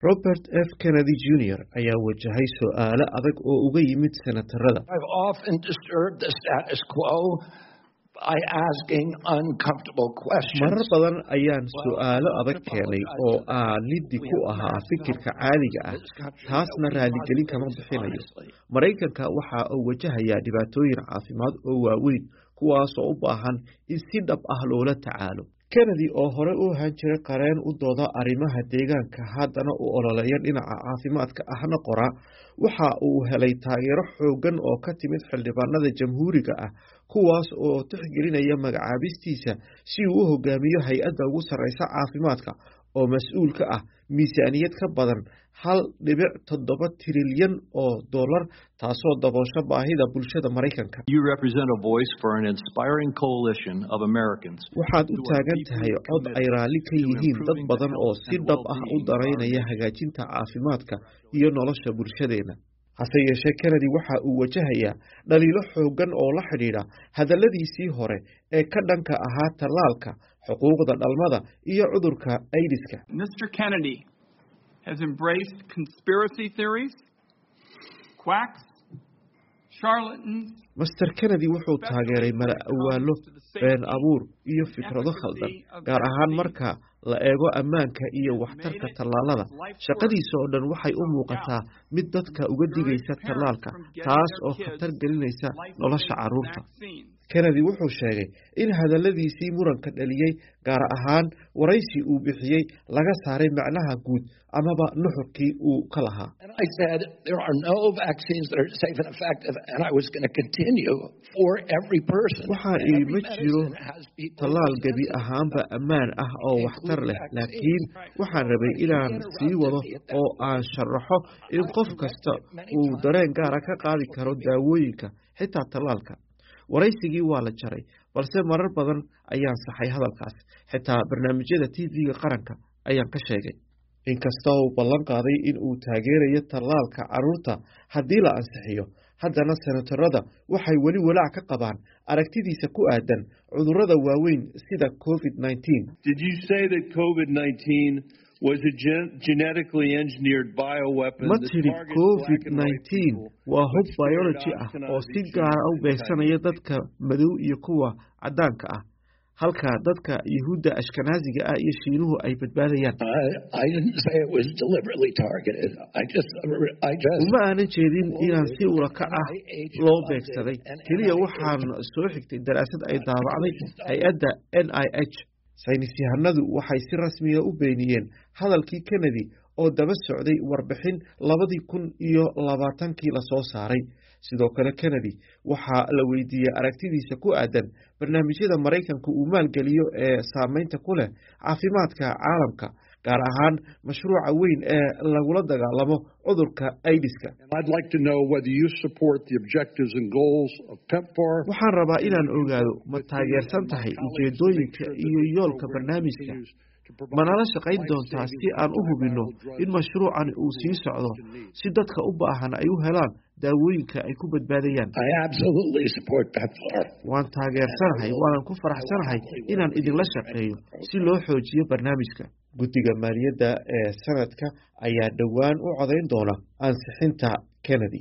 Robert F. Kennedy Jr. ayaa wajahay su'aalo adag oo uga yimid senatarada. I've often disturbed the status quo by asking uncomfortable questions. Marar badan ayaan su'aalo adag keenay oo aan liddi ku ahaa fikirka caadiga ah, taasna raaligelin kama bixinayo. Maraykanka waxa uu wajahayaa dhibaatooyin caafimaad oo waaweyn, kuwaas oo u baahan in si dhab ah loola tacaalo. Kennedy oo hore u ahaan jiray qareen u dooda arrimaha deegaanka, haddana u ololeeya dhinaca caafimaadka ahna qoraa, waxa uu helay taageero xooggan oo ka timid xildhibaanada jamhuuriga ah, kuwaas oo tixgelinaya magacaabistiisa si uu u hogaamiyo hay-adda ugu sarreysa caafimaadka oo mas'uul ka ah miisaaniyad ka badan $1.7 trilyan oo dollar, taasoo daboosha baahida bulshada Maraykanka. You represent a voice for an inspiring coalition of Americans. Waxaad u taagan tahay cod ay raalli ka yihiin dad badan oo si dhab ah u daraynaya hagaajinta caafimaadka iyo nolosha bulshadeena. Hase yeeshee, Kennedy waxa uu wajahayaa dhaliilo xooggan oo la xidhiidha hadalladiisii hore ee ka dhanka ahaa tallaalka, xuquuqda dhalmada iyo cudurka AIDS-ka. Mr. Kennedy has embraced conspiracy theories, quacks, charlatans. Mr. Kennedy wuxuu taageeray mala-awaallo, been abuur iyo fikrado khaldan, gaar ahaan marka la eego ammaanka iyo waxtarka tallaalada. Shaqadiisa oo dhan waxay u muuqataa mid dadka uga digaysa tallaalka, taas oo khatar gelinaysa nolosha carruurta. Kennedy wuxuu sheegay in hadalladiisii muranka dhaliyay, gaar ahaan waraysi uu bixiyey, laga saaray macnaha guud amaba nuxurkii uu ka lahaa. I said there are no vaccines that are safe and effective, and I was going to continue for every person. Waxa ma jiro tallaal gebi ahaanba ammaan ah oo waxtar leh, laakiin waxaan rabay inaan sii wado oo aan sharaxo in qof kasta uu dareen gaara ka qaadi karo daawooyinka, xitaa tallaalka. Waraysigii waa la jaray, balse marar badan ayaan saxay hadalkaas, xitaa barnaamijyada TV-ga qaranka ayaan ka sheegay. Inkasta uu ballan qaaday in uu taageerayo tallaalka carruurta haddii la ansixiyo, haddana senatarada waxay weli walaac ka qabaan aragtidiisa ku aadan cudurrada waaweyn sida COVID-19. Did you say that COVID-19 was a genetically engineered bioweapon? Ma tiri COVID-19 waa hub biology ah oo si gaara u beegsanaya dadka madow iyo kuwa caddaanka ah, halka dadka Yuhuudda Ashkenaziga ah iyo Shiinuhu ay badbaadayaan. I didn't say it was deliberately targeted. I just uma aanan jeedin inaan si ula kac ah loo beegsaday. Keliya waxaan soo xigtay daraasad ay daabacday hay-adda NIH. Saynisyahanadu waxay si rasmi ah u beeniyeen hadalkii Kennedy oo daba socday warbixin 2020 la soo saaray. Sidoo kale, Kennedy waxaa la weydiiyey aragtidiisa ku aadan barnaamijyada Maraykanka uu maalgeliyo ee saameynta ku leh caafimaadka caalamka, gaar ahaan mashruuca weyn ee lagula dagaalamo cudurka AIDS-ka. Waxaan rabaa inaan ogaado, ma taageersan tahay ujeedooyinka iyo yoolka barnaamijka? Manala shaqayn doontaa si aan u hubinno in mashruucan uu sii socdo, si dadka u baahan ay u helaan daawooyinka ay ku badbaadayaan. Waan taageersanahay, waanan ku faraxsanahay inaan idinla shaqeeyo si loo xoojiyo barnaamijka. Guddiga maaliyadda ee sanadka ayaa dhowaan u codayn doona ansixinta Kennedy.